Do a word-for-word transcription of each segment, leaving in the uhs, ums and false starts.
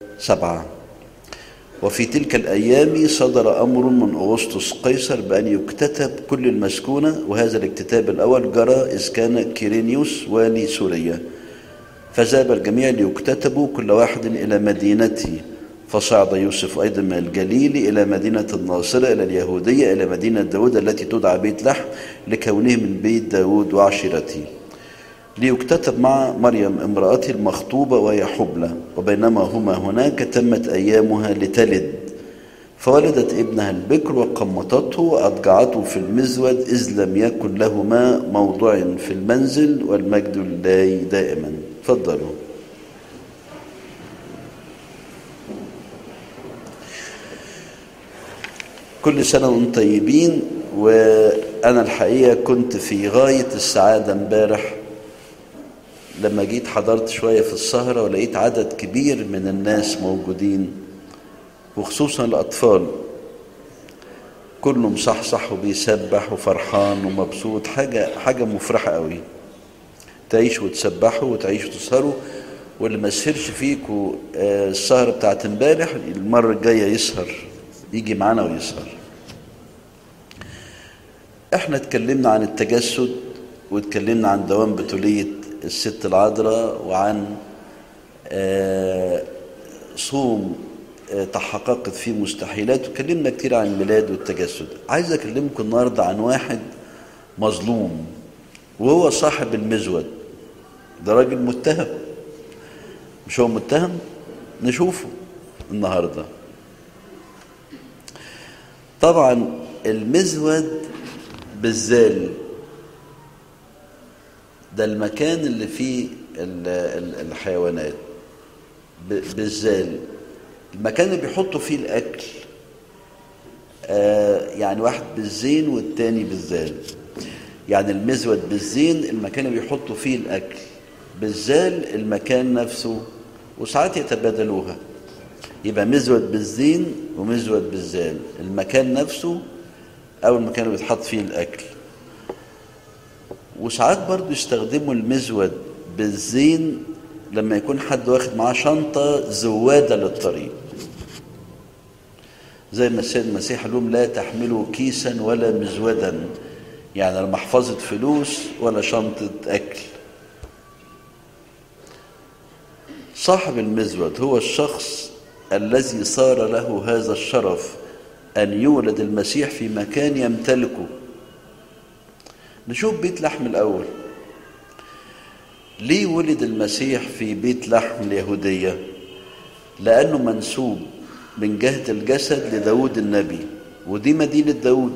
سبعة. وفي تلك الأيام صدر أمر من أغسطس قيصر بأن يكتتب كل المسكونة، وهذا الاكتتاب الأول جرى إذ كان كيرينيوس والي سوريا، فذهب الجميع ليكتتبوا كل واحد إلى مدينته، فصعد يوسف أيضا من الجليل إلى مدينة الناصرة إلى اليهودية إلى مدينة داود التي تدعى بيت لحم لكونه من بيت داود وعشيرته، ليكتتب مع مريم امرأته المخطوبة وهي حبلى، وبينما هما هناك تمت أيامها لتلد، فولدت ابنها البكر وقمطته وأضجعته في المزود إذ لم يكن لهما موضع في المنزل، والمجد لله دائما. تفضلوا. كل سنة وانتم طيبين. وأنا الحقيقة كنت في غاية السعادة امبارح لما جيت حضرت شوية في السهرة ولقيت عدد كبير من الناس موجودين، وخصوصا الأطفال، كله مصحصح وبيسبح وفرحان ومبسوط. حاجة حاجة مفرحة قوي. تعيشوا وتسبحوا وتعيشوا وتسهروا، واللي ما سهرش فيكوا السهرة بتاعت امبارح المرة الجاية يسهر، يجي معانا ويسهر. احنا اتكلمنا عن التجسد، واتكلمنا عن دوام بتولية الست العذراء، وعن صوم تحققت فيه مستحيلات، وكلمنا كتير عن الميلاد والتجسد. عايز اكلمكم النهارده عن واحد مظلوم، وهو صاحب المزود. ده راجل متهم، مش هو متهم؟ نشوفه النهارده. طبعا المزود بالذال ده المكان اللي فيه الحيوانات، بالذال المكان اللي بيحطوا فيه الأكل. آه يعني واحد بالزين والتاني بالذال. يعني المزود بالزين المكان اللي بيحطوا فيه الأكل، بالذال المكان نفسه، وساعات يتبادلوها، يبقى مزود بالزين ومزود بالذال، المكان نفسه أو المكان اللي بيتحط فيه الأكل. وساعات برضو يستخدموا المزود بالزين لما يكون حد واخد معاه شنطة زوادة للطريق، زي ما السيد المسيح قال لهم لا تحملوا كيسا ولا مزودا، يعني لا محفظة فلوس ولا شنطة أكل. صاحب المزود هو الشخص الذي صار له هذا الشرف أن يولد المسيح في مكان يمتلكه. نشوف بيت لحم الأول. ليه ولد المسيح في بيت لحم اليهودية؟ لأنه منسوب من جهة الجسد لداود النبي، ودي مدينة داود.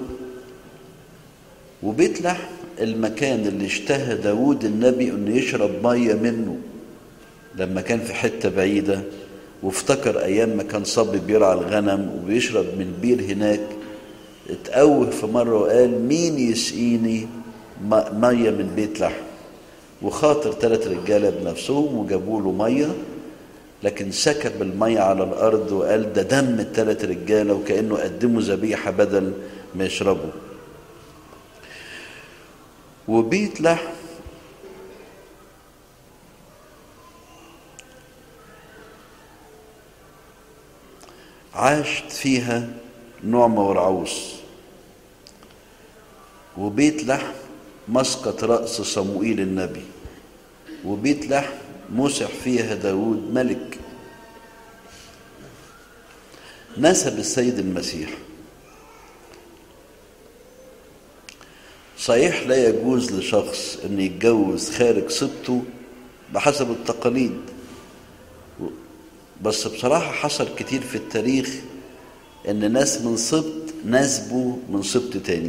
وبيت لحم المكان اللي اشتهى داود النبي أنه يشرب مية منه لما كان في حتة بعيدة، وافتكر أيام ما كان صبي بيرعى الغنم وبيشرب من بير هناك. اتقوه في مرة وقال مين يسقيني مية من بيت لحم؟ وخاطر ثلاث رجالة بنفسهم وجابوا له مية، لكن سكب المية على الأرض وقال ده دم الثلاث رجالة، وكأنه قدموا ذبيحة بدل ما يشربوا. وبيت لحم عاشت فيها نعمة ورعوس. وبيت لحم مسقط رأس صموئيل النبي. وبيت لحم مسح فيها داود ملك. نسب السيد المسيح. صحيح لا يجوز لشخص أن يتجوز خارج سبطه بحسب التقاليد، بس بصراحة حصل كتير في التاريخ أن ناس من سبط نسبوا من سبط تاني.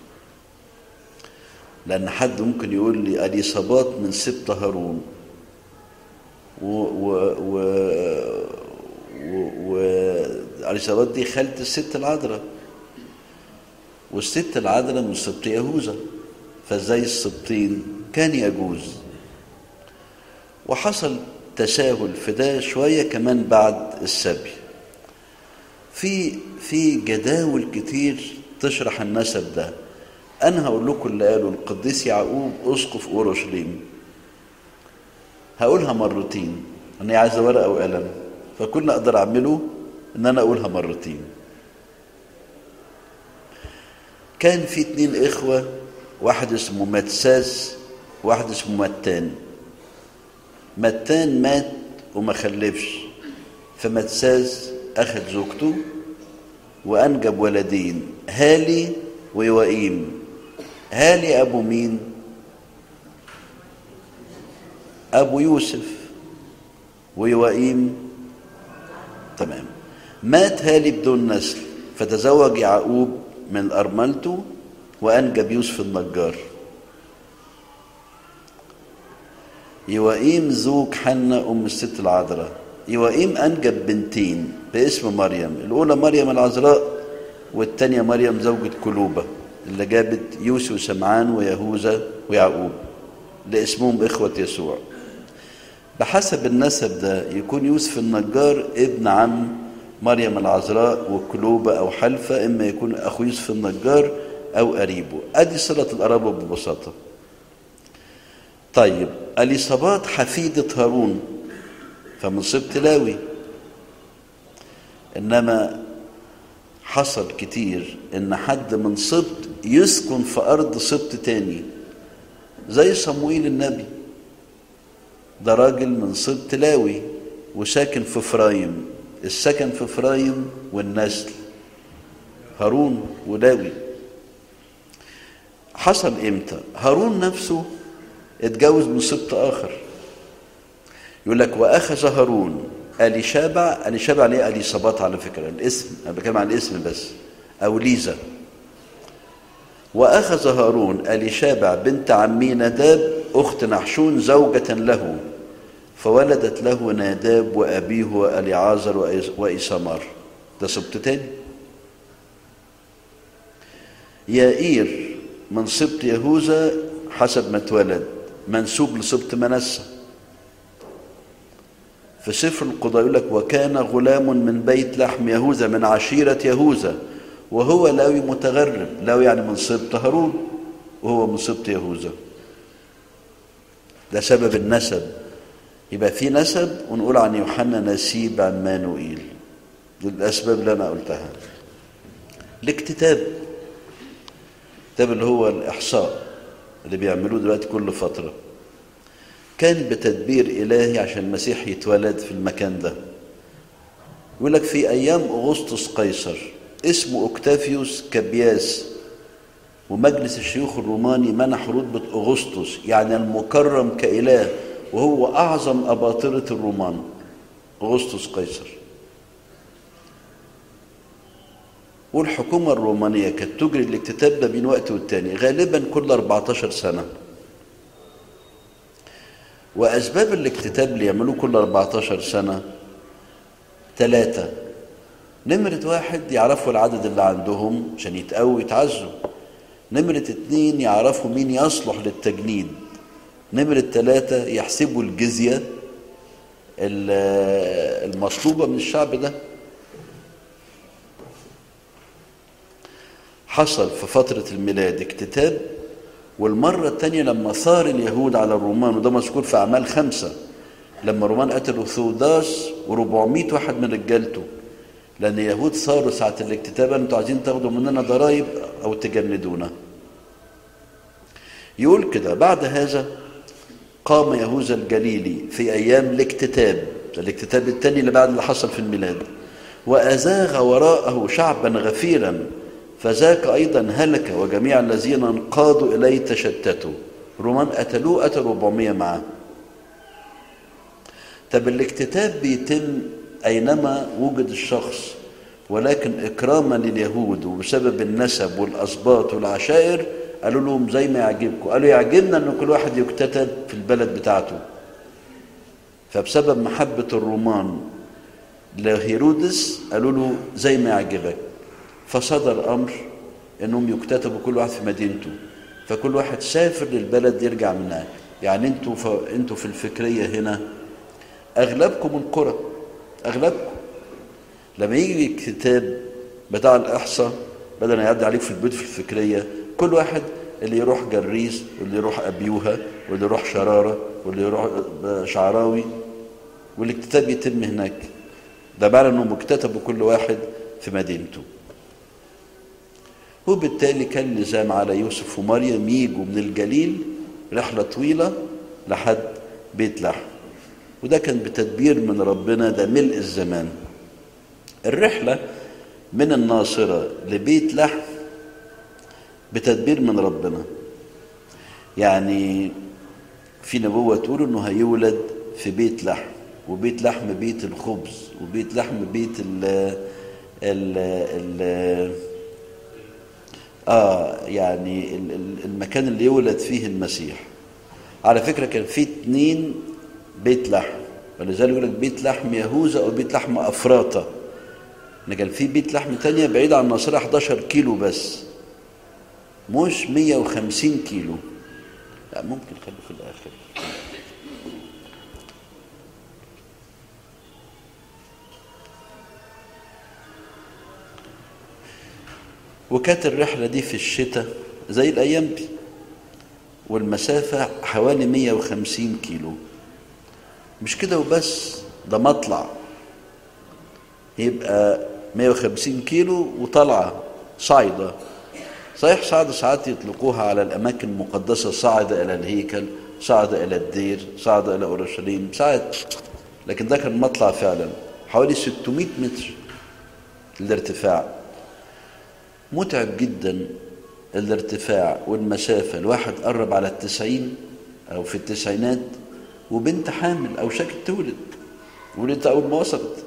لأن حد ممكن يقول لي أليصابات من سبط هارون، و و و و أليصابات دي خالة الست العذراء، والست العذراء من سبط يهوذا، فازاي السبطين؟ كان يجوز. وحصل تساهل في ده شوية كمان بعد السبي. في في جداول كتير تشرح النسب ده. أنا هقول لكم اللي قاله القديس يعقوب أسقف أورشليم، هقولها مرتين، أنا عايزة ورقة وقلم. فكل اللي اقدر اعمله ان انا اقولها مرتين. كان في اتنين اخوة، واحد اسمه متساس واحد اسمه متان. متان مات وما خلفش، فمتساس اخذ زوجته وانجب ولدين، هالي ويوائيم. هالي ابو مين؟ ابو يوسف. ويوائيم تمام. مات هالي بدون نسل، فتزوج يعقوب من ارملته وانجب يوسف النجار. يوائيم زوج حنة ام الست العذراء. يوائيم انجب بنتين باسم مريم، الاولى مريم العذراء والثانيه مريم زوجة كلوبة اللي جابت يوسف وسمعان ويهوذا ويعقوب اللي اسمهم اخوة يسوع. بحسب النسب ده يكون يوسف النجار ابن عم مريم العذراء وكلوبة او حلفة، اما يكون اخو يوسف النجار او قريبه. ادي صلة القرابة ببساطة. طيب اليصابات حفيدة هارون فمن سبط لاوي، انما حصل كتير ان حد من سبط يسكن في ارض سبط تاني، زي صموئيل النبي، ده راجل من سبط لاوي وساكن في افرايم. السكن في افرايم والنسل هارون ولاوي. حصل امتى؟ هارون نفسه اتجوز من سبط اخر. يقول لك واخذ هارون اليشابع. اليشابع ليه اليصابات على فكره، الاسم انا بتكلم عن الاسم بس، او ليزا. واخذ هارون اليشابع بنت عمي نداب اخت نحشون زوجة له، فولدت له ناداب وابيه اليعازر وايسمار. ده سبط تاني. يائير من سبط يهوذا حسب ما اتولد، منسوب لسبط منسى. في سفر القضاء يقول لك وكان غلام من بيت لحم يهوذا من عشيرة يهوذا وهو لاوي متغرب. لاوي يعني من سبط هارون وهو من سبط يهوذا. ده سبب النسب. يبقى في نسب ونقول عن يوحنا نسيب عمانوئيل. دي الأسباب اللي أنا قلتها. الاكتتاب، الكتاب اللي هو الإحصاء اللي بيعملوه دلوقتي كل فترة، كان بتدبير إلهي عشان المسيح يتولد في المكان ده. يقول لك في أيام أغسطس قيصر اسمه أوكتافيوس كابياس، ومجلس الشيوخ الروماني منح رتبة أغسطس يعني المكرم كإله، وهو أعظم أباطرة الرومان أغسطس قيصر. والحكومة الرومانية كانت تجري الاكتتاب ده بين وقت والتاني، غالبا كل أربعتاشر سنة. وأسباب الاكتتاب اللي يعملوه كل أربعتاشر سنة ثلاثة. نمرة واحد يعرفوا العدد اللي عندهم عشان يتقووا يتعزوا. نمرة اتنين يعرفوا مين يصلح للتجنيد. نمرة ثلاثة يحسبوا الجزية المطلوبة من الشعب ده. حصل في فترة الميلاد اكتتاب، والمرة الثانية لما ثار اليهود على الرومان، وده مذكور في أعمال خمسة، لما الرومان قتلوا ثوداس وربعمائة واحد من رجالته، لأن اليهود ثاروا ساعة الاكتتاب انتوا عايزين تاخدوا مننا ضرائب أو تجندونا. يقول كده بعد هذا قام يهوذا الجليلي في أيام الاكتتاب، الاكتتاب الثاني اللي بعد اللي حصل في الميلاد، وأزاغ وراءه شعبا غفيرا، فذاك أيضا هلك وجميع الذين انقادوا إليه تشتتوا. رومان قتلوه، قتلوا أربعمائة معاه. طب الاكتتاب بيتم أينما وجد الشخص، ولكن إكراما لليهود وبسبب النسب والأسباط والعشائر قالوا لهم زي ما يعجبكم. قالوا يعجبنا أن كل واحد يكتتب في البلد بتاعته. فبسبب محبة الرومان لهيرودس قالوا له زي ما يعجبك، فصدر أمر أنهم يكتتبوا كل واحد في مدينته. فكل واحد سافر للبلد يرجع منها. يعني انتوا ف... انتوا في الفكرية هنا أغلبكم من قرى، أغلبكم لما يجي الكتاب بتاع الإحصاء بدل ما يعدي عليك في البيت في الفكرية، كل واحد اللي يروح جريس واللي يروح أبيوها واللي يروح شرارة واللي يروح شعراوي، والاكتتاب يتم هناك. ده معنى انهم اكتتبوا كل واحد في مدينته. وبالتالي كان لزام على يوسف ومريم يجوا من الجليل رحلة طويلة لحد بيت لحم، وده كان بتدبير من ربنا، ده ملء الزمان. الرحلة من الناصرة لبيت لحم بتدبير من ربنا. يعني في نبوة تقول انه هيولد في بيت لحم، وبيت لحم بيت الخبز، وبيت لحم بيت ال ال ال اه يعني المكان اللي يولد فيه المسيح. على فكرة كان في اتنين بيت لحم، ولذلك يقول لك بيت لحم يهوذا او بيت لحم افراطة. ان كان في بيت لحم تانية بعيد عن الناصرة احداشر كيلو بس، مش مية وخمسين كيلو. لا ممكن خليه في الاخر. وكانت الرحلة دي في الشتاء زي الأيام دي، والمسافة حوالي مية وخمسين كيلو. مش كده وبس، ده مطلع يبقى مية وخمسين كيلو وطلعة صاعدة. صحيح صعدة ساعات يطلقوها على الأماكن المقدسة، صعد إلى الهيكل، صعد إلى الدير، صعد إلى أورشليم ساعات، لكن ده كان مطلع فعلا حوالي ستمائة متر الارتفاع. متعب جدا الارتفاع والمسافة. الواحد قرب على التسعين أو في التسعينات، وبنت حامل أو شكل تولد، ولدت أول ما وصلت.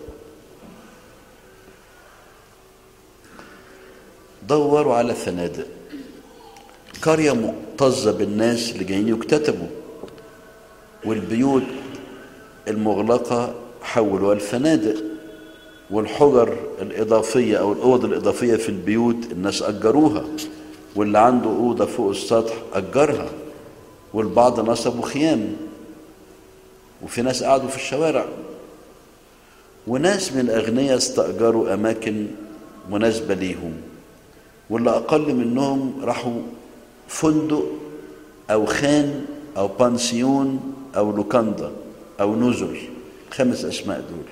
دوروا على فنادق، قرية مكتظة بالناس اللي جايين يكتتبوا، والبيوت المغلقة حولوها الفنادق، والحجر الإضافية أو الأوض الإضافية في البيوت الناس أجروها، واللي عنده أوضة فوق السطح أجرها، والبعض نصبوا خيام، وفي ناس قعدوا في الشوارع، وناس من الأغنياء استأجروا أماكن مناسبة ليهم، واللي أقل منهم راحوا فندق أو خان أو بانسيون أو لوكاندا أو نزل. خمس أسماء دول.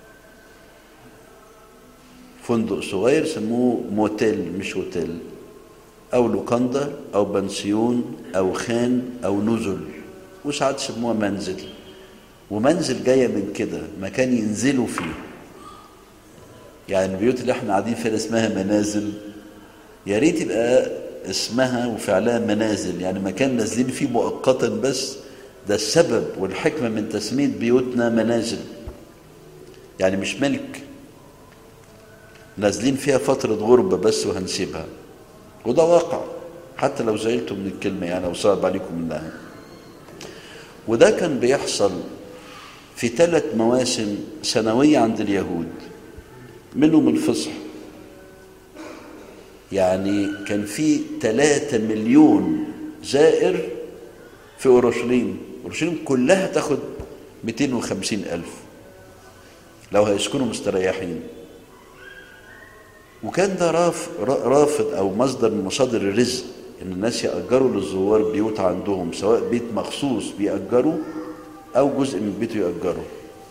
فندق صغير سموه موتيل مش هوتيل، أو لوكاندا أو بنسيون أو خان أو نزل، وساعات سموها منزل. ومنزل جاية من كده، مكان ينزلوا فيه. يعني البيوت اللي احنا قاعدين فيها اسمها منازل، يا ريت يبقى اسمها وفعلها منازل، يعني مكان نازلين فيه مؤقتا بس. ده السبب والحكمة من تسمية بيوتنا منازل، يعني مش ملك، نازلين فيها فترة غربة بس وهنسيبها. وده واقع حتى لو زعلتوا من الكلمة يعني، أو صعب عليكم منها. وده كان بيحصل في ثلاث مواسم سنوية عند اليهود، منهم الفصح. يعني كان في ثلاثة مليون زائر في أورشليم. أورشليم كلها تاخد مئتين وخمسين ألف لو هيسكنوا مستريحين. وكان ده رافض أو مصدر من مصادر الرزق، إن الناس يأجروا للزوار بيوت عندهم، سواء بيت مخصوص بيأجروا أو جزء من بيته يأجروا.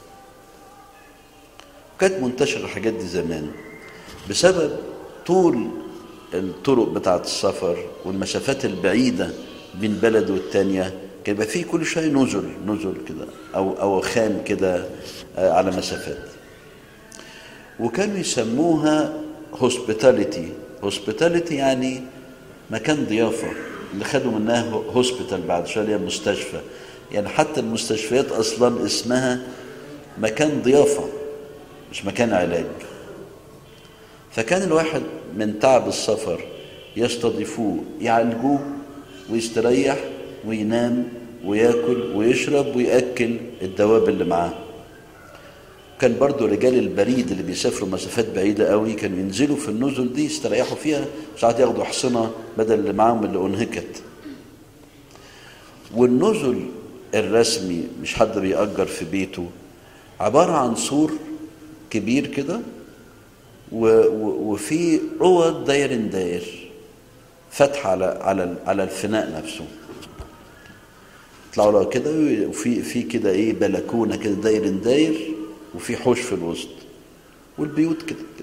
كانت منتشرة الحاجات دي زمان بسبب طول الطرق بتاعة السفر والمسافات البعيدة بين بلد والتانية. كان يبقى فيه كل شوية نزل نزل كده أو أو خان كده على مسافات. وكانوا يسموها هوسبيتاليتي. هوسبيتاليتي يعني مكان ضيافة، اللي خدوا منها هوسبيتال بعد شوية مستشفى. يعني حتى المستشفيات أصلا اسمها مكان ضيافة مش مكان علاج. فكان الواحد من تعب السفر يستضيفوه، يعالجوه ويستريح وينام وياكل ويشرب ويأكل الدواب اللي معاه. كان برضو رجال البريد اللي بيسافروا مسافات بعيدة قوي كانوا ينزلوا في النزل دي يستريحوا فيها، ساعات ياخدوا حصنة بدل اللي معاهم اللي أنهكت. والنزل الرسمي مش حد بيأجر في بيته، عبارة عن سور كبير كده وفي اوض داير داير فتحة على على على الفناء نفسه. طلعوا له كده، وفي في كده ايه بلكونه كده داير داير، وفي حوش في الوسط. والبيوت كده كده.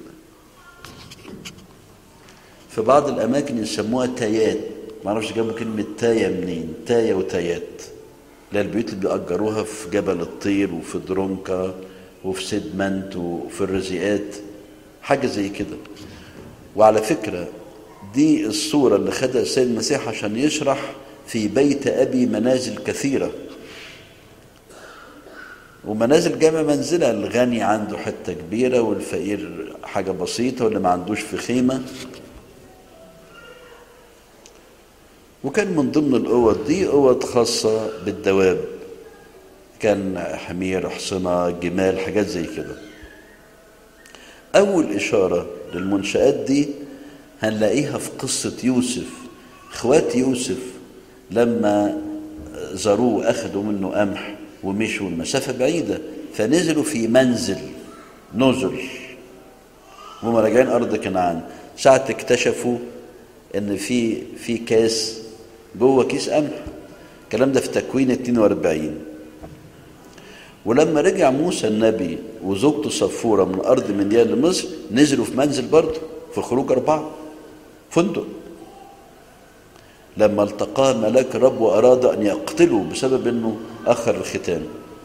في بعض الأماكن يسموها تايات، ما اعرفش جابوا كلمة تاية منين، تاية وتايات، لا البيوت اللي بيأجروها في جبل الطير وفي درونكا وفي سيدمنت وفي الرزيقات، حاجة زي كده. وعلى فكرة دي الصورة اللي خدها السيد المسيح عشان يشرح في بيت أبي منازل كثيرة، ومنازل جامع منزلة، الغني عنده حتة كبيرة والفقير حاجة بسيطة واللي ما عندوش في خيمة. وكان من ضمن الأوض دي أوض خاصة بالدواب، كان حمير، حصنة، جمال، حاجات زي كده. أول إشارة للمنشآت دي هنلاقيها في قصة يوسف. اخوات يوسف لما زاروه أخذوا منه قمح ومشوا المسافة بعيدة، فنزلوا في منزل نزل وهم راجعين أرض كنعان. ساعة اكتشفوا إن في في كاس جوه كيس قمح، الكلام ده في تكوين اتنين واربعين. ولما رجع موسى النبي وزوجته صفورة من أرض مديان لمصر، نزلوا في منزل برضه في خروج أربعة، فندق. لما التقاه ملاك الرب وأراد أن يقتله بسبب أنه أخر الختان.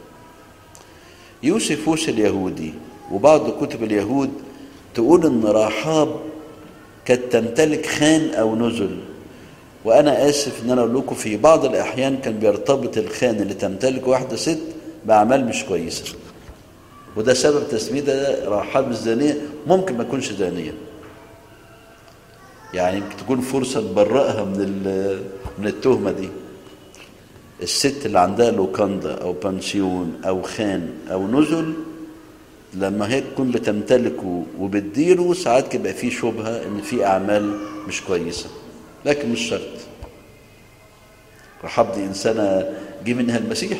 يوسفوس اليهودي وبعض كتب اليهود تقول أن رحاب كانت تمتلك خان أو نزل، وأنا آسف أن أنا أقول لكم في بعض الأحيان كان بيرتبط الخان اللي تمتلك واحدة ست بأعمال مش كويسة، وده سبب تسمية رحاب الزانية. ممكن ما تكونش زانية، يعني يمكن تكون فرصة تبرئها من من التهمة دي. الست اللي عندها لوكاندا أو بانسيون أو خان أو نزل، لما هي تكون بتمتلكه وبتديره، ساعات يبقى فيه شبهة إن في أعمال مش كويسة، لكن مش شرط. رحاب دي إنسانة جه منها المسيح.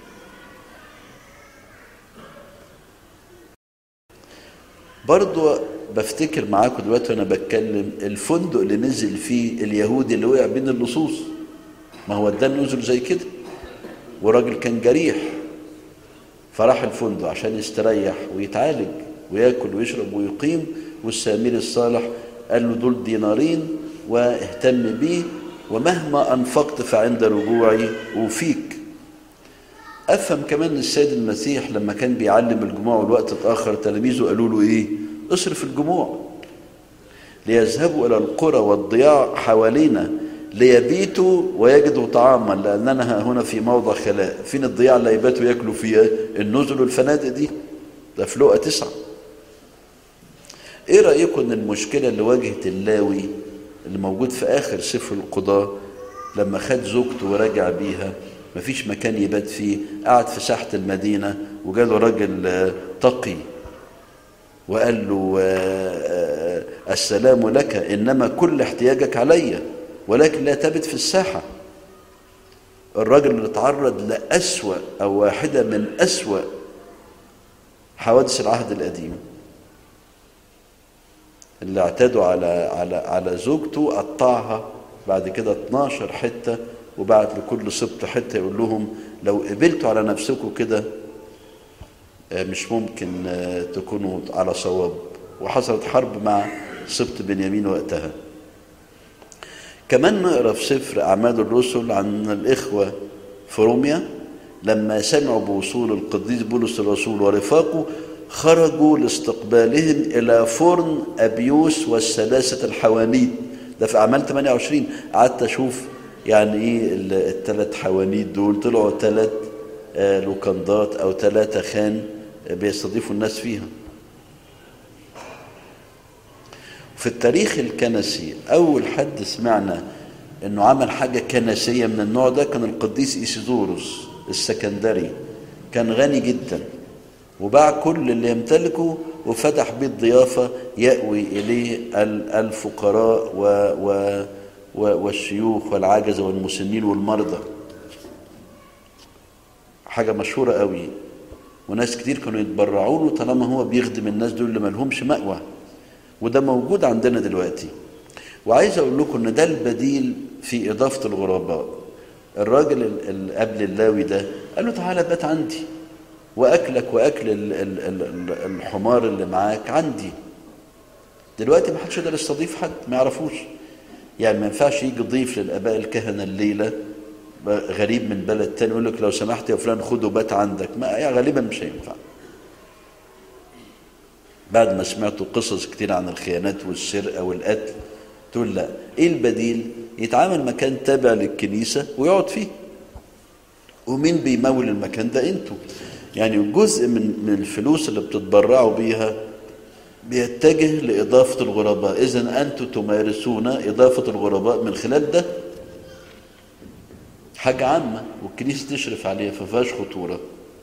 برضو بفتكر معاكم دلوقتي وانا بتكلم الفندق اللي نزل فيه اليهودي اللي وقع بين اللصوص، ما هو ده نزل زي كده، وراجل كان جريح فراح الفندق عشان يستريح ويتعالج وياكل ويشرب ويقيم، والسامري الصالح قال له دول دينارين واهتم بيه، ومهما انفقت فعند رجوعي اوفيك. افهم كمان السيد المسيح لما كان بيعلم الجموع والوقت اتاخر، تلاميذه قالوا له ايه؟ اصرف الجموع ليذهبوا الى القرى والضياع حوالينا ليبيتوا ويجدوا طعاما، لاننا هنا في موضع خلاء. فين الضياع اللي يباتوا ياكلوا فيها؟ النزل والفنادق دي، ده في لقا تسعة. ايه رايكم ان المشكله اللي واجهت اللاوي اللي موجود في اخر سفر القضاء لما خد زوجته ورجع بيها، مفيش مكان يبات فيه، قعد في ساحة المدينة، وجاله راجل تقي وقال له السلام لك، إنما كل احتياجك علي ولكن لا تبت في الساحة. الراجل اللي تعرض لأسوأ أو واحدة من أسوأ حوادث العهد القديم، اللي اعتادوا على على على زوجته، قطعها بعد كده اتناشر حتة وبعت لكل سبط حتة يقول لهم لو قبلتوا على نفسكم كده مش ممكن تكونوا على صواب. وحصلت حرب مع سبط بنيامين وقتها. كمان نقرأ في سفر أعمال الرسل عن الإخوة في روميا لما سمعوا بوصول القديس بولس الرسول ورفاقه، خرجوا لاستقبالهم إلى فرن أبيوس والثلاثة الحوانيت. ده في أعمال ثمانية وعشرين. قعدت أشوف يعني ايه الثلاث حوانيت دول، طلعوا ثلاث لوكندات او ثلاثة خان بيستضيفوا الناس فيها. في التاريخ الكنسي اول حد سمعنا انه عمل حاجة كنسية من النوع ده كان القديس إيسيدوروس السكندري. كان غني جدا وباع كل اللي يمتلكه وفتح بيت ضيافة يأوي اليه الفقراء و, و والشيوخ والعجزة والمسنين والمرضى. حاجة مشهورة قوي، وناس كتير كانوا يتبرعوا له طالما هو بيخدم الناس دول اللي مالهمش مأوى، وده موجود عندنا دلوقتي. وعايز اقول لكم ان ده البديل في اضافة الغرباء. الراجل اللي قبل اللاوي ده قال له تعالى بات عندي، وأكلك وأكل ال- ال- ال- الحمار اللي معاك عندي. دلوقتي ما حدش يقدر يستضيف حد ما يعرفوش. يعني ما ينفعش يجي ضيف للآباء الكهنة الليلة غريب من بلد تاني يقول لك لو سمحت يا فلان خده بات عندك، ما يعني غالبا مش هينفع. بعد ما سمعتوا قصص كتير عن الخيانات والسرقة والقتل تقول لا، ايه البديل؟ يتعامل مكان تابع للكنيسة ويقعد فيه. ومين بيمول المكان ده؟ انتوا. يعني جزء من من الفلوس اللي بتتبرعوا بيها بيتجه لإضافة الغرباء. إذن أنتم تمارسون إضافة الغرباء من خلال ده. حاجة عامة والكنيسة تشرف عليها، ففاش خطورة.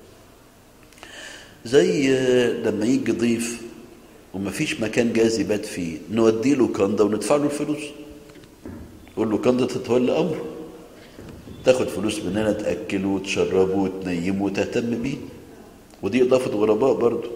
زي لما يجي ضيف ومفيش مكان جاهز يبات فيه، نودي له كندا وندفع له الفلوس. نقول له كندا تتولى أمره، تاخد فلوس مننا تأكله وتشربه وتنيمه وتهتم بيه. ودي إضافة غرباء برضو.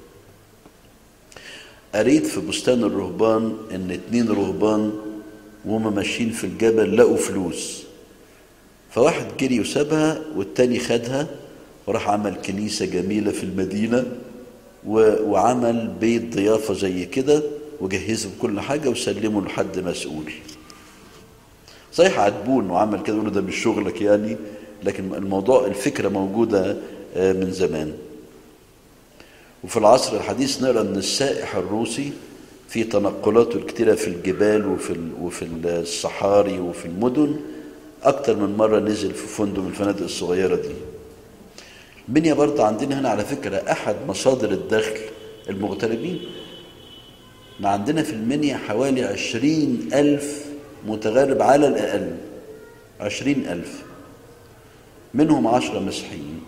قريت في بستان الرهبان إن اتنين رهبان وهم ماشيين في الجبل لقوا فلوس، فواحد جري وسابها والتاني خدها وراح عمل كنيسة جميلة في المدينة وعمل بيت ضيافة زي كده وجهزه بكل حاجة وسلمه لحد مسؤول. صحيح عاتبون وعمل كده، يقولوا ده مش شغلك يعني، لكن الموضوع الفكرة موجودة من زمان. وفي العصر الحديث نرى ان السائح الروسي في تنقلاته الكتيرة في الجبال وفي وفي الصحاري وفي المدن اكتر من مرة نزل في فندق من الفنادق الصغيرة دي. المنيا برضه عندنا هنا على فكرة احد مصادر الدخل المغتربين. ما عندنا في المنيا حوالي عشرين الف متغرب على الاقل، عشرين الف، منهم عشرة مسيحيين.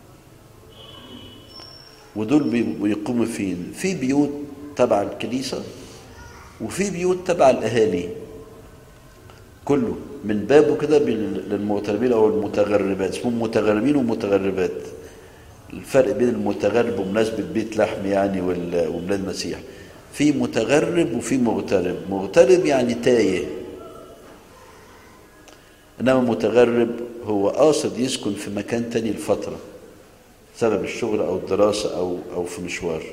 ودول بيقوموا فين؟ في بيوت تبع الكنيسة وفي بيوت تبع الأهالي، كله من بابه كده للمغتربين أو المتغربات. اسمهم متغربين ومتغربات. الفرق بين المتغرب ومناسبة بيت لحم يعني وبلاد المسيح، في متغرب وفي مغترب. مغترب يعني تايه، إنما متغرب هو قاصد يسكن في مكان تاني لفترة سبب الشغل أو الدراسة أو أو في مشوار.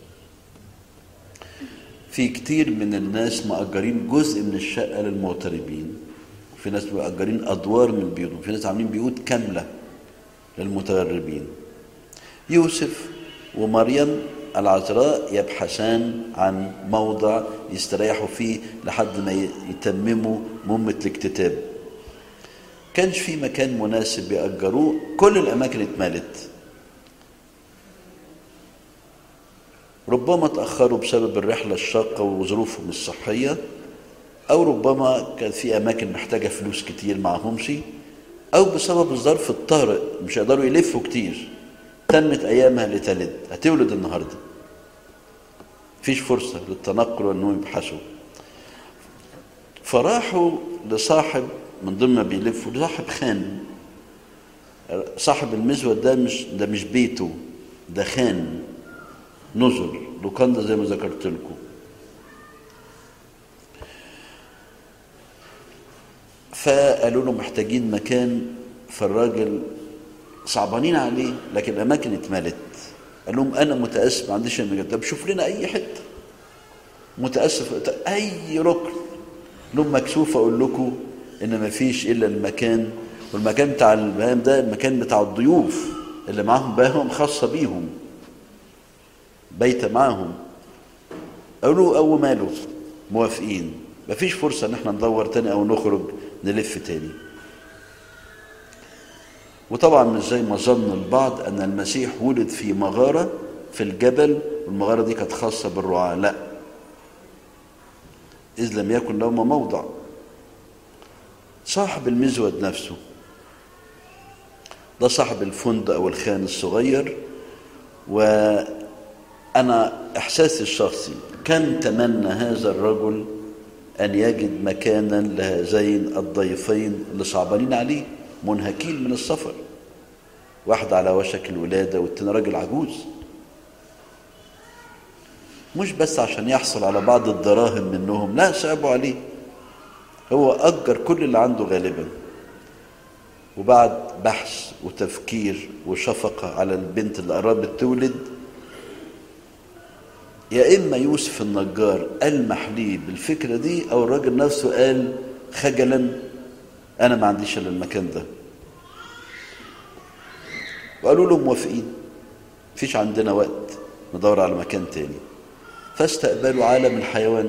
في كتير من الناس مأجرين جزء من الشقة للمغتربين، وفي ناس مأجرين أدوار من البيوت، وفي ناس عاملين بيوت كاملة للمتغربين. يوسف ومريم العذراء يبحثان عن موضع يستريحوا فيه لحد ما يتمموا مهمة الاكتتاب. كانش في مكان مناسب يأجروه، كل الأماكن اتملت. ربما تأخروا بسبب الرحلة الشاقة وظروفهم الصحية، أو ربما كان في أماكن محتاجة فلوس كتير معهمش، أو بسبب الظرف الطارئ مش هيقدروا يلفوا كتير. تمت أيامها لتلد، هتولد النهاردة، مفيش فرصة للتنقل وأنهم يبحثوا. فراحوا لصاحب من ضمن ما بيلفوا، لصاحب خان. صاحب المزود ده مش ده مش بيته، ده خان نزل لوكاندا زي ما ذكرت لكم. فقالوا له محتاجين مكان، فالراجل صعبانين عليه لكن الاماكن اتملت. قال لهم انا متاسف ما عنديش المكان. طب شوف لنا اي حته. متاسف اي ركن. لهم مكسوف اقول لكم ان ما فيش الا المكان، والمكان بتاع البهائم ده المكان بتاع الضيوف اللي معاهم بهائم خاصه بيهم، بيت معاهم. قالوا او ماله، موافقين، مفيش فرصه ان احنا ندور تاني او نخرج نلف تاني. وطبعا مش زي ما ظن البعض ان المسيح ولد في مغاره في الجبل والمغاره دي كانت خاصه بالرعاة، لا، اذ لم يكن لهما موضع. صاحب المزود نفسه ده صاحب الفندق او الخان الصغير. وانا احساسي الشخصي كان تمنى هذا الرجل ان يجد مكانا لهذين الضيفين اللي صعبانين عليه، منهكين من السفر، واحد على وشك الولاده والتاني راجل عجوز، مش بس عشان يحصل على بعض الدراهم منهم، لا، صعبوا عليه. هو اجر كل اللي عنده غالبا، وبعد بحث وتفكير وشفقة على البنت اللي قربت تولد، يا إما يوسف النجار ألمح ليه بالفكرة دي، أو الراجل نفسه قال خجلا أنا ما عنديش إلا المكان ده، وقالوا له موافقين، مفيش عندنا وقت ندور على مكان تاني. فاستقبلوا عالم الحيوان.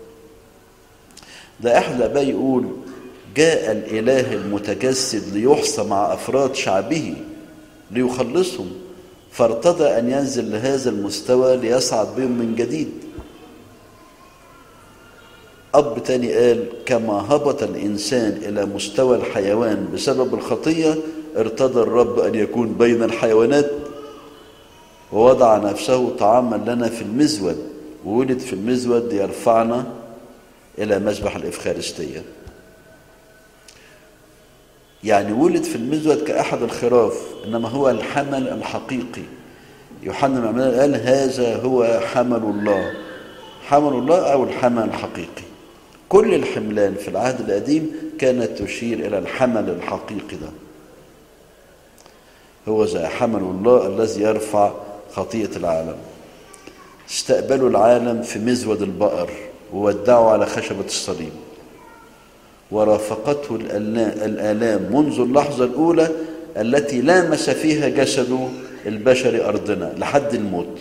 ده أحد الآباء يقول جاء الإله المتجسد ليحصى مع أفراد شعبه ليخلصهم، فارتضى أن ينزل لهذا المستوى ليصعد بهم من جديد. أب تاني قال كما هبط الإنسان إلى مستوى الحيوان بسبب الخطية، ارتضى الرب أن يكون بين الحيوانات ووضع نفسه طعاما لنا في المزود، وولد في المزود ليرفعنا إلى مذبح الإفخارستية. يعني ولد في المزود كأحد الخراف، إنما هو الحمل الحقيقي. يوحنا المعمدان قال هذا هو حمل الله، حمل الله أو الحمل الحقيقي. كل الحملان في العهد القديم كانت تشير إلى الحمل الحقيقي ده. هو ذا حمل الله الذي يرفع خطية العالم. استقبلوا العالم في مزود البقر وودعوا على خشبة الصليب، ورافقته الآلام منذ اللحظة الأولى التي لامس فيها جسده البشري أرضنا لحد الموت.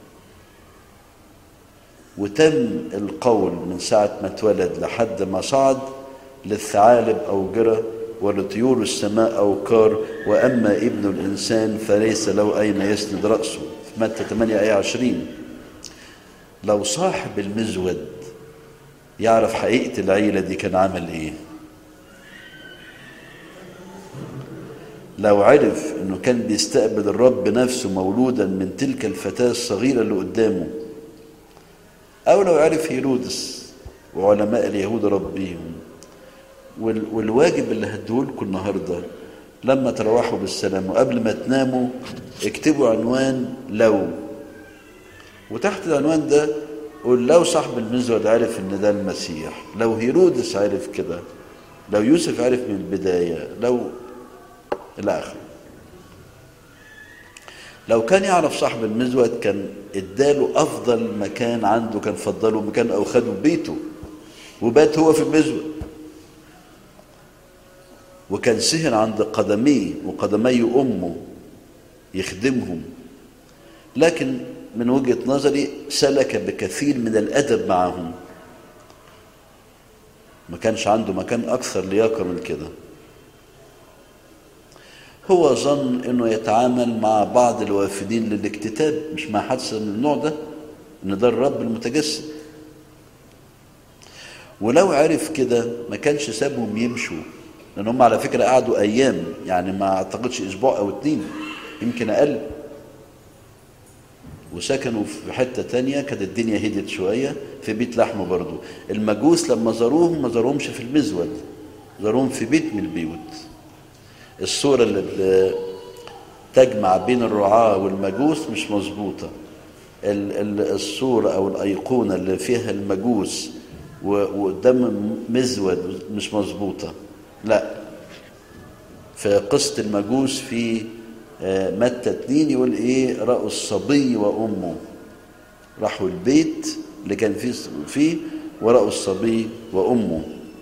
وتم القول من ساعة ما اتولد لحد ما صعد للثعالب أوجرة ولطيور السماء أوكار، وأما ابن الإنسان فليس له أين يسند رأسه في متى ثمانية آية عشرين. لو صاحب المزود يعرف حقيقة العيلة دي كان عمل ايه؟ لو عرف انه كان بيستقبل الرب نفسه مولودا من تلك الفتاة الصغيرة اللي قدامه، او لو عرف هيرودس وعلماء اليهود ربيهم. والواجب اللي هديهولكم النهارده لما تروحوا بالسلام وقبل ما تناموا اكتبوا عنوان لو، وتحت العنوان ده قول لو صاحب المزود عرف ان ده المسيح، لو هيرودس عرف كده، لو يوسف عرف من البداية، لو الى اخره. لو كان يعرف صاحب المزود كان اداله افضل مكان عنده، كان فضله مكان او خده بيته وبات هو في المزود، وكان سهر عند قدميه وقدمي امه يخدمهم. لكن من وجهة نظري سلك بكثير من الأدب معهم، ما كانش عنده مكان أكثر لياقة من كده. هو ظن أنه يتعامل مع بعض الوافدين للاكتتاب، مش مع حادثة من النوع ده، أن ده الرب المتجسد. ولو عرف كده ما كانش سابهم يمشوا، لأن هم على فكرة قعدوا أيام، يعني ما أعتقدش أسبوع أو اتنين، يمكن أقل، وسكنوا في حتة تانية كانت الدنيا هدت شوية في بيت لحم برضو. المجوس لما زاروهم ما زاروهمش في المزود، زاروهم في بيت من البيوت. الصورة اللي تجمع بين الرعاة والمجوس مش مظبوطة. الصورة أو الأيقونة اللي فيها المجوس وقدام مزود مش مظبوطة. لا، في قصة المجوس في متى اتنين يقول ايه؟ رأوا الصبي وامه، راحوا البيت اللي كان فيه فيه ورأوا الصبي وامه.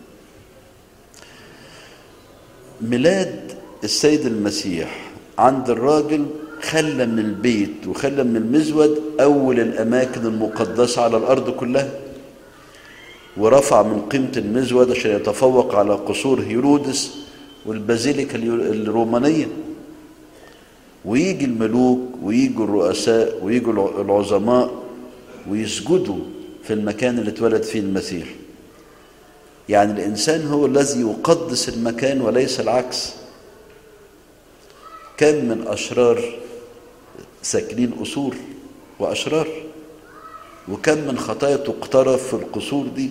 ميلاد السيد المسيح عند الراجل خلى من البيت وخلى من المزود اول الاماكن المقدسة على الارض كلها، ورفع من قيمة المزود عشان يتفوق على قصور هيرودس والبازيليكا الرومانية. ويجي الملوك ويجوا الرؤساء ويجوا العظماء ويسجدوا في المكان اللي اتولد فيه المسيح. يعني الإنسان هو الذي يقدس المكان وليس العكس. كم من أشرار ساكنين قصور وأشرار، وكم من خطايا تقترف في القصور دي.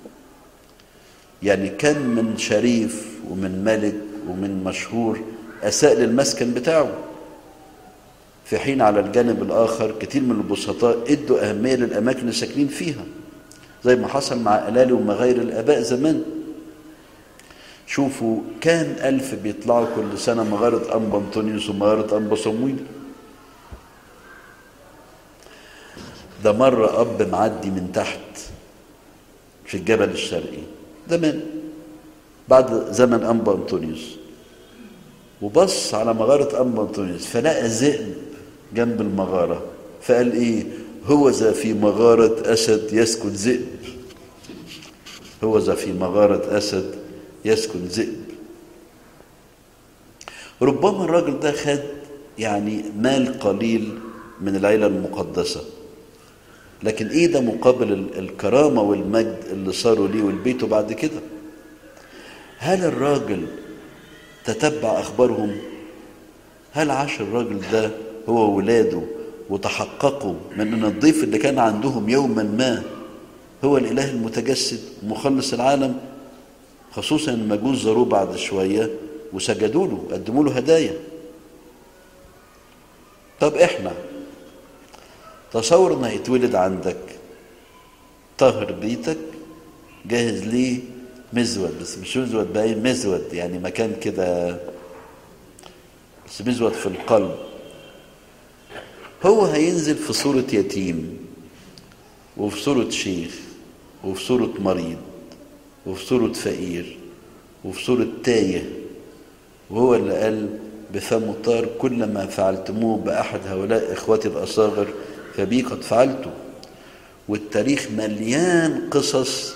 يعني كم من شريف ومن ملك ومن مشهور أساء للمسكن بتاعه، في حين على الجانب الآخر كتير من البسطاء ادوا أهمية للأماكن اللي ساكنين فيها، زي ما حصل مع ألالي ومغاير الآباء زمان. شوفوا كام ألف بيطلعوا كل سنة مغارة أنبا أنطونيوس ومغارة أنبا صمويل. ده مرة أب معدي من تحت في الجبل الشرقي زمان بعد زمن أنبا أنطونيوس، وبص على مغارة أنبا أنطونيوس فلقى ذئب جنب المغارة، فقال إيه؟ هو ذا في مغارة أسد يسكن ذئب. هو ذا في مغارة أسد يسكن ذئب. ربما الراجل ده خد يعني مال قليل من العيلة المقدسة، لكن ايه ده مقابل الكرامة والمجد اللي صاروا ليه والبيته بعد كده؟ هل الراجل تتبع اخبارهم؟ هل عاش الراجل ده هو وولاده وتحققوا من ان الضيف اللي كان عندهم يوما ما هو الاله المتجسد مخلص العالم؟ خصوصا المجوس زاروه بعد شوية وسجدوا له، قدموا له هدايا. طب احنا تصور ان هيتولد عندك طاهر بيتك جاهز ليه مزود، بس مش مزود بقى، مزود يعني مكان كده بس مزود في القلب. هو هينزل في صورة يتيم وفي صورة شيخ وفي صورة مريض وفي صورة فقير وفي صورة تايه، وهو اللي قال بفم طار كل ما فعلتموه بأحد هؤلاء إخوتي الأصاغر فبي قد فعلته. والتاريخ مليان قصص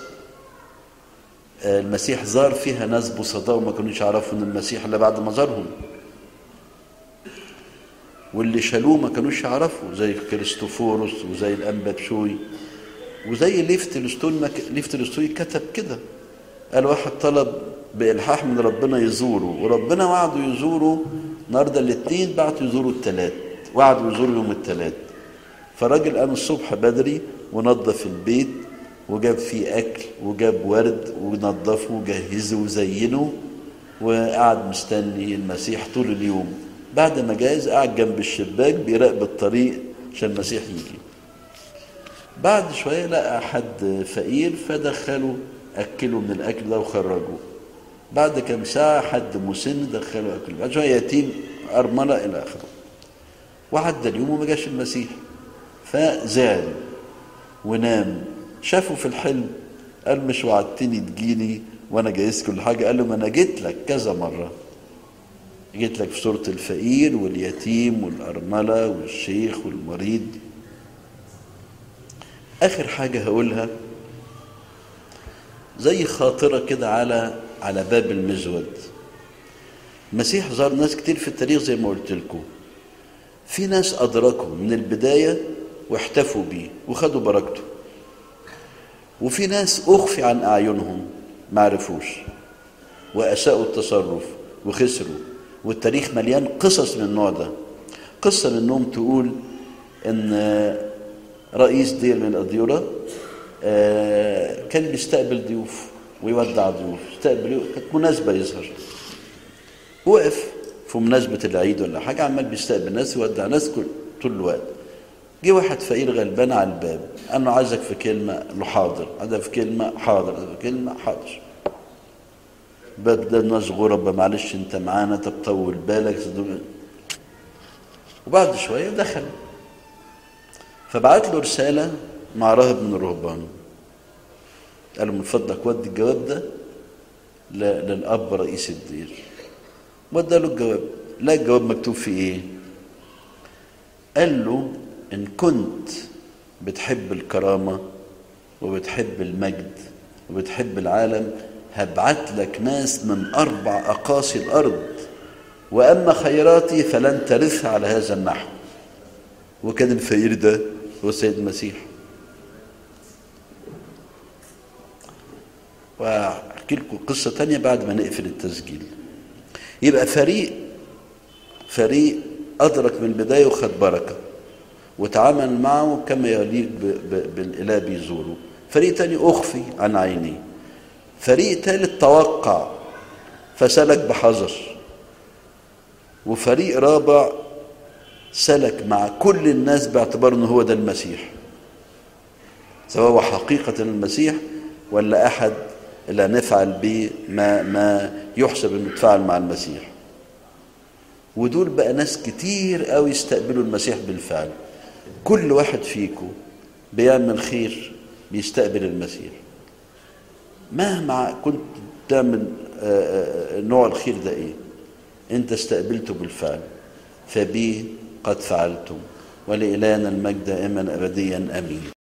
المسيح زار فيها ناس بسطاء وما كانوش يعرفوا ان المسيح الا بعد ما زارهم، واللي شالوه ما كانوش يعرفوا زي كريستوفوروس وزي الانبا بشوي وزي ليف تولستوي. ليف تولستوي كتب كده، قال واحد طلب بإلحاح من ربنا يزوره، وربنا وعده يزوره النهارده الاثنين، بعته يزوره الثلاث، وعده يزوره يوم الثلاث. فالراجل قام الصبح بدري ونظف البيت وجاب فيه اكل وجاب ورد ونظفه وجهزه وزينه، وقعد مستني المسيح طول اليوم. بعد ما جاز قعد جنب الشباك بيراقب الطريق عشان المسيح يجي. بعد شويه لقى حد فقير فدخله اكله من الاكل ده وخرجه. بعد كم ساعه حد مسن دخله اكل، بعد شويه يتيم ارمله الى اخره. وعدى اليوم وما جاش المسيح، فزعل ونام. شافه في الحلم قال مش وعدتني تجيني وانا جايز كل حاجه؟ قال له ما انا جيت لك كذا مره، جيت لك في صوره الفقير واليتيم والارمله والشيخ والمريض. اخر حاجه هقولها زي خاطره كده على على باب المزود. المسيح زار ناس كتير في التاريخ زي ما قلت لكم، في ناس ادركوا من البدايه واحتفوا بيه وخدوا بركته، وفي ناس اخفي عن اعينهم ما عرفوش واساءوا التصرف وخسروا. والتاريخ مليان قصص من النوع ده. قصه منهم تقول ان رئيس دير من الاديره كان بيستقبل ضيوف ويودع ضيوف، استقبل كانت مناسبه يظهر، وقف في مناسبه العيد ولا حاجه عمال بيستقبل ناس ويودع ناس كل طول الوقت. جه واحد فقير غلبان على الباب قال له عايزك في كلمه، له حاضر. عايزك في كلمه، حاضر. عايزك في كلمه، حاضر. باب ده الناس غربة، معلش انت معانا، طب طول بالك. وبعد شويه دخل، فبعت له رساله مع راهب من الرهبان، قال له من فضلك ودي الجواب ده للاب رئيس الدير. ودى له الجواب، لا الجواب مكتوب فيه ايه؟ قال له ان كنت بتحب الكرامه وبتحب المجد وبتحب العالم هبعت لك ناس من اربع اقاصي الارض، واما خيراتي فلن ترثها على هذا النحو. وكان الفقير ده هو السيد المسيح. واحكي لكم قصه تانية بعد ما نقفل التسجيل. يبقى فريق فريق ادرك من البدايه وخد بركه وتعامل معه كما يليق بالاله بيزوره. فريق تاني اخفي عن عينيه. فريق ثالث توقع فسلك بحذر. وفريق رابع سلك مع كل الناس باعتبار انه هو ده المسيح، سواء حقيقة المسيح ولا احد اللي هنفعل به ما, ما يحسب انه اتفعل مع المسيح. ودول بقى ناس كتير قوي يستقبلوا المسيح بالفعل. كل واحد فيكم بيعمل خير بيستقبل المسيح، مهما كنت تعمل نوع الخير ده ايه، انت استقبلته بالفعل، فبيه قد فعلتم، ولإلهنا المجد دائما أبديا آمين.